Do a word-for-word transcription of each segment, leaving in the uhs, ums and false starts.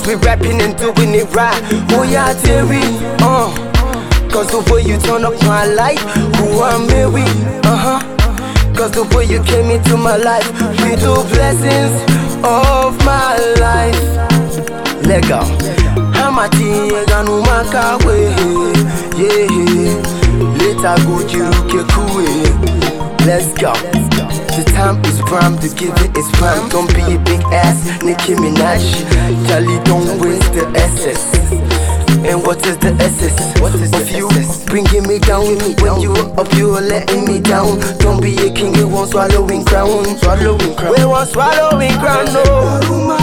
we rapping and doing it right. Oh yeah, Terry, uh. Cause the way you turn up my life, who I'm married, uh-huh. Cause the way you came into my life, little blessings of my life. Lego, Hamati, Eganu Makawe, yeah. Later go Jiruke Kue. Let's go. The time is prime to give it its prime. Don't be a big ass, Nicki Minaj. Charlie, don't waste the S S. And what is the essence what is of you essence? Bringing me down when you were up, you were letting me down. Don't be a king, you want swallowing crown. Swallowing crown. We want swallowing crown, no.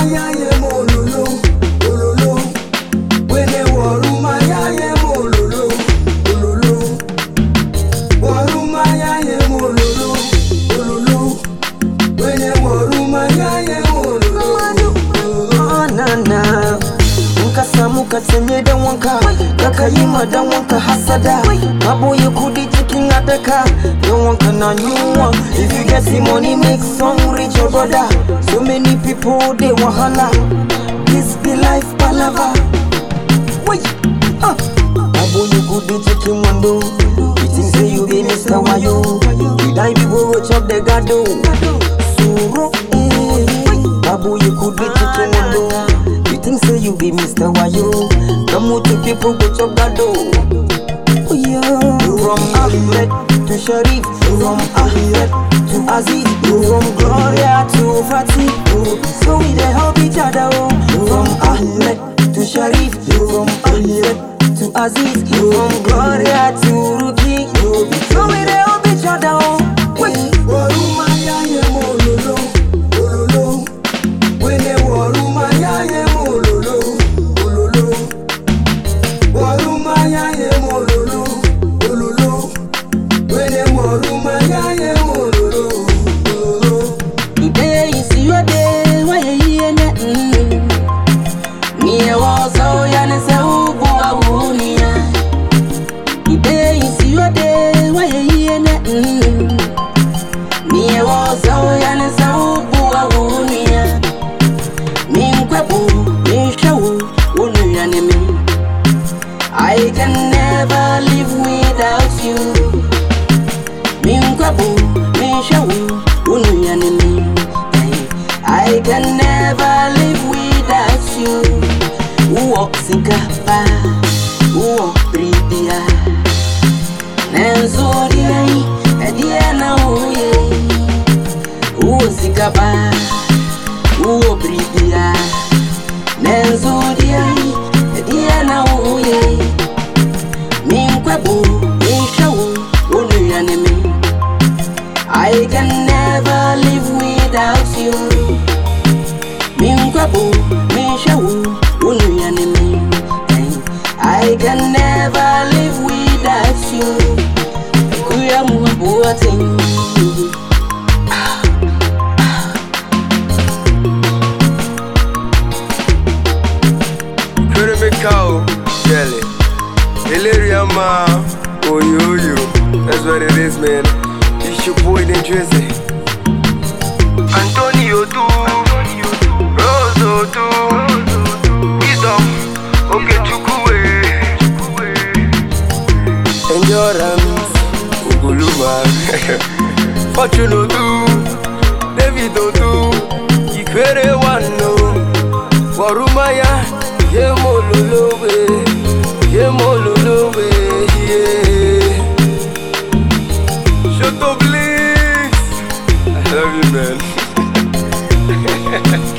Kasenye da wanka kaka yima da wanka hasada Mabo you kudi chicken ataka Don't wanka na new one. If you get the money make some rich your brother. So many people they wahala. This be life palava. Wait, uh. Mabo you kudi chicken wando. You think say you be Mister Wayo. You die people go chop the gado. Suro eh. Mabo you kudi chicken wando. Think say you be Mister Wayo. Come with the people go chop gado. Oh yeah. From Ahmed to Sharif, from Ahmed to Aziz, from Gloria to Fatih. So we dey help each other. From Ahmed to Sharif, from Ahmed to Aziz, from Gloria to Ruki. So we dey help each other. Wait. I can never live without you. I can never live without you. Uo sikapa, uo pridia. Nenzo diai, edia na uye. Uo sikapa, uo pridia. Nenzo diai, edia na uye. Minkwebu, mishawu, unuyanemi. I can never live without you. Minkwebu, mishawu, unuyanemi. I can never live without you. Kuyamu abuating. Cow, jelly, Illyria ma, oh yo yo, that's what it is, man. It's your boy then Drizzy. Antonio do, Roso do, Wisdom, okay Chukwe, Endurance, Uguluba, Fortune do, David do, Ikwere wano, Warumaya. Yeah, mololowe, yeah, mololowe, yeah. Shut up, please. I love you, man.